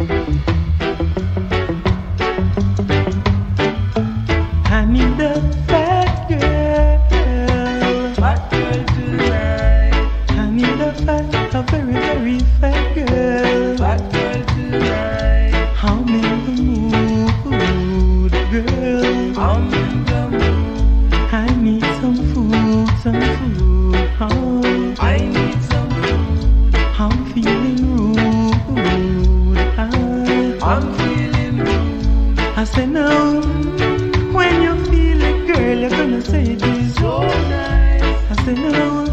I need a fat girl. Fat girl tonight. I need a very, very fat girl. Fat girl tonight. I'm in the mood, girl. I'm in the mood. I need some food, Oh. I need some food. I'm feeling rude. I'm feeling rude. I say no. When you feel it, girl, you're gonna say it is so nice. I say no.